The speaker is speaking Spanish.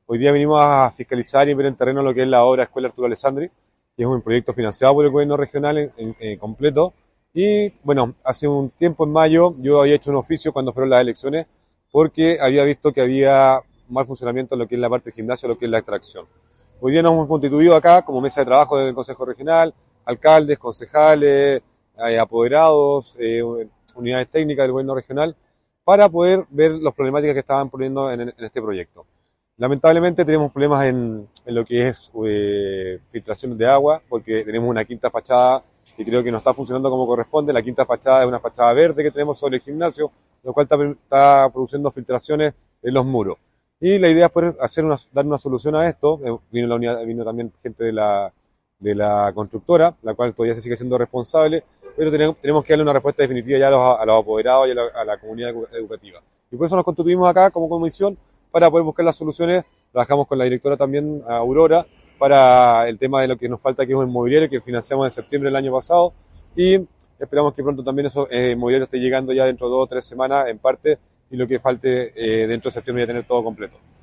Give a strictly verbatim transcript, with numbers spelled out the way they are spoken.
Hoy día venimos a fiscalizar y ver en terreno lo que es la obra Escuela Arturo Alessandri, que es un proyecto financiado por el gobierno regional en, en, en completo. Y bueno, hace un tiempo, en mayo, yo había hecho un oficio cuando fueron las elecciones, porque había visto que había mal funcionamiento en lo que es la parte del gimnasio, lo que es la extracción. Hoy día nos hemos constituido acá como mesa de trabajo del Consejo Regional, alcaldes, concejales, eh, apoderados, eh, unidades técnicas del gobierno regional, para poder ver las problemáticas que estaban poniendo en, en este proyecto. Lamentablemente tenemos problemas en, en lo que es eh, filtración de agua, porque tenemos una quinta fachada que creo que no está funcionando como corresponde. La quinta fachada es una fachada verde que tenemos sobre el gimnasio, lo cual está, está produciendo filtraciones en los muros. Y la idea es poder hacer una, dar una solución a esto. Eh, vino, la unidad, vino también gente de la, de la constructora, la cual todavía se sigue siendo responsable, pero tenemos, tenemos que darle una respuesta definitiva ya a los, a los apoderados y a la, a la comunidad educativa. Y por eso nos constituimos acá como comisión para poder buscar las soluciones. Trabajamos con la directora también, Aurora, para el tema de lo que nos falta, que es un inmobiliario que financiamos en septiembre del año pasado, y esperamos que pronto también eso eh, inmobiliario esté llegando ya dentro de dos o tres semanas en parte, y lo que falte eh, dentro de septiembre ya tener todo completo.